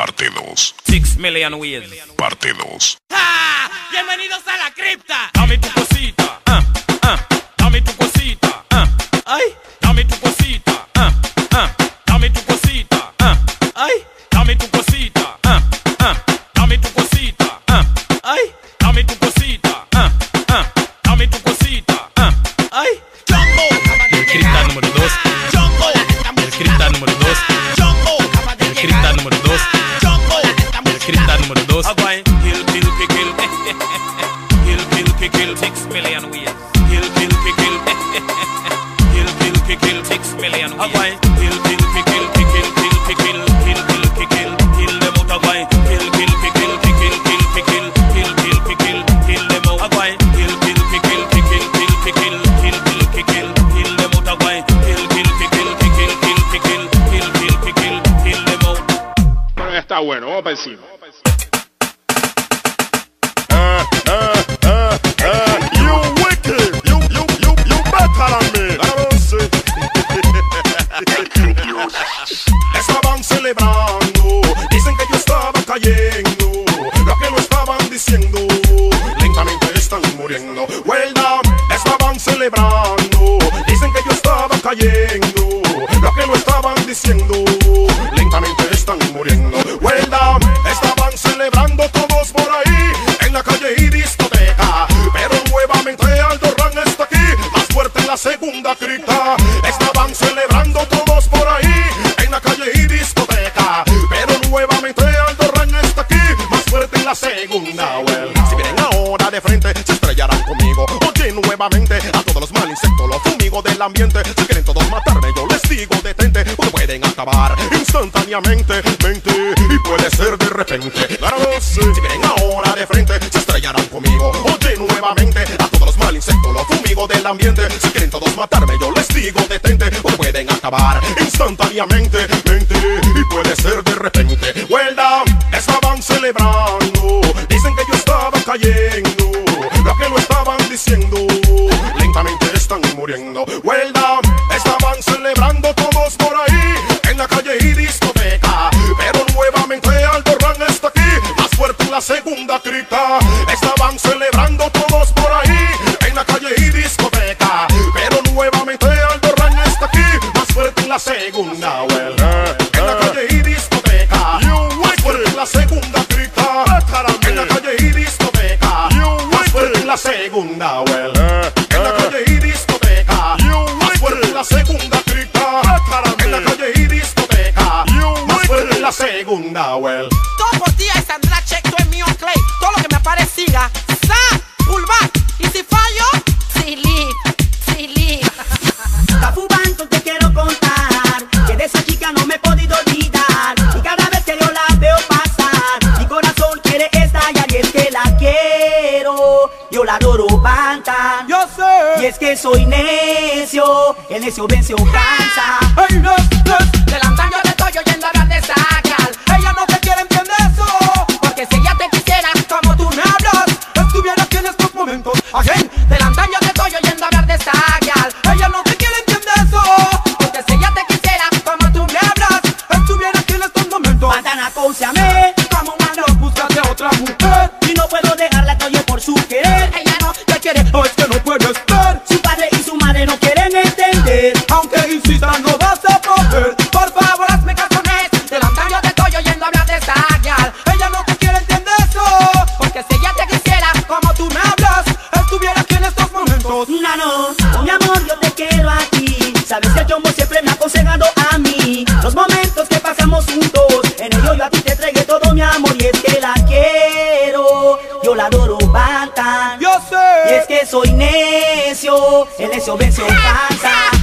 Parte 2. 6 million ways. Parte 2. ¡Ah! ¡Bienvenidos a la cripta! Dame tu cosita, dame tu cosita, ay, dame tu cosita, dame tu cosita, ay, dame tu cosita, dame tu cosita, ay, dame tu cosita, dame tu cosita, ay. El cripta número 2. El cripta número 2. El cripta número 2. El cripta número 2. Kill, kill, kill, kill. Kill, kill, kill, kill. 6 million ways. Kill, kill, kill, kill. Kill, kill, kill, kill. 6 million ways. Kill, kill, kill, kill, kill, kill, kill, kill, kill, kill, kill. Kill them out, agua. Kill, kill, kill, kill, kill, kill, kill, kill, kill, kill, kill, kill, kill them out, agua. Kill, kill, kill, kill, kill, kill, kill, kill, kill, kill, kill, kill, kill them out, agua. Kill, kill, kill, kill, kill, kill, kill, kill, kill, kill, kill, kill, kill them out. Bueno, ya está bueno, vamos para encima. You wicked, you better than me. I don't say. Estaban celebrando, dicen que yo estaba cayendo. Lo que lo estaban diciendo, lentamente están muriendo. Well down, estaban celebrando, dicen que yo estaba cayendo. Lo que lo estaban diciendo, lentamente están muriendo. Well down, estaban celebrando todos por ahí en la calle y discoteca, pero nuevamente Aldorran está aquí, más fuerte en la segunda cripta. Estaban celebrando todos por ahí en la calle y discoteca, pero nuevamente Aldorran está aquí, más fuerte en la segunda. Well, si vienen ahora de frente, se estrellarán conmigo. Oye, nuevamente a todos los mal insectos los fumigo del ambiente. Si quieren todos matarme, yo les digo detente, porque pueden acabar instantáneamente, mente, y puede ser de repente. Claro, sí. Si vienen ahora de frente, se estrellarán conmigo. Oye, nuevamente a todos los mal insectos los fumigo del ambiente. Si quieren todos matarme, yo les digo detente, porque pueden acabar instantáneamente, mente, y puede ser de repente. Well down, estaban celebrando, dicen que yo estaba cayendo. Lo que lo estaban diciendo, lentamente están muriendo. Well down, estaban celebrando todos por ahí en la calle y discoteca, pero nuevamente Aldorran está aquí, más fuerte en la segunda cripta. Estaban celebrando todos por ahí en la calle y discoteca, pero nuevamente Aldorran está aquí, más fuerte en la segunda. Well, en la calle y discoteca, más fuerte en la segunda cripta. En la calle y discoteca, más fuerte en la segunda. Well, en la calle y discoteca, más fuerte en la segunda cripta. En la calle y discoteca, más fuerte en la segunda. Well, todo por día es Sandra Check, tú es mío Clay. Todo lo que me aparecía, sa, pull back. Y si fallo, silly. Cafubanto, te quiero contar que de esa chica no me he podido olvidar. Y cada vez que yo la veo pasar, mi corazón quiere estallar. Y es que la quiero, yo la adoro Bantan. Yo sé. Y es que soy necio, el necio vence o cansa. Hey, del antaño le estoy oyendo hablar de Sacal. Ella no te quiere entender eso, porque si ella te quisiera como tú me hablas, estuviera aquí en estos momentos. Again, del antaño te estoy oyendo hablar de Sacal. Ella no te quiere entender eso, porque si ella te quisiera como tú me hablas, estuviera aquí en estos momentos. Bantan, acónciame, Como un malo, búscate a otra mujer. y no puedo dejarla, estoy por su querer. Ella no te quiere, o es que no puedes ver. Su padre y su madre no quieren entender. Aunque insistan, no vas a poder. Por favor, hazme casones. Del antaño te estoy oyendo hablar de esa gal. Ella no te quiere entender eso, porque si ella te quisiera como tú me hablas, estuviera aquí en estos momentos. No, oh, mi amor, yo te quiero a ti. Sabes que el chombo siempre me ha aconsejado a mí. Los momentos que pasamos juntos, en ello yo a ti te entregué todo mi amor. Y es que la quiero, yo la adoro Bantan. Yo Y sé. es que soy necio, el necio vence o cansa.